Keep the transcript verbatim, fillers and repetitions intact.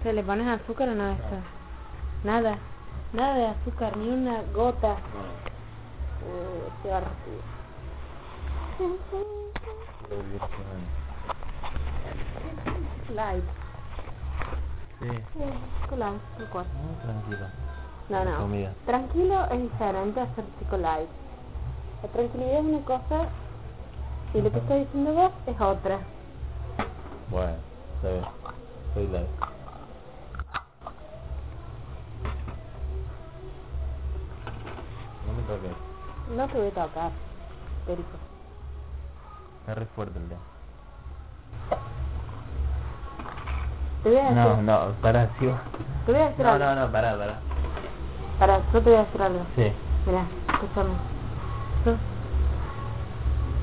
¿Se le pones azúcar o no a esto? Nada, nada de azúcar, ni una gota. Uh, se va a recibir. Light. Sí. Chocolate, tal cual. Muy tranquilo. No, no. Comida. Tranquilo es diferente a hacer chocolate. La tranquilidad es una cosa y lo que estoy diciendo vos es otra. Bueno, está bien. Soy light. No me toques. No te voy a tocar, Perico. Está re fuerte el dedo. Te voy a decir, No, no, pará, sí va. te voy a decir No, algo. no, no, pará, pará. Pará, yo te voy a decir algo. Sí. Mirá, escúchame. Yo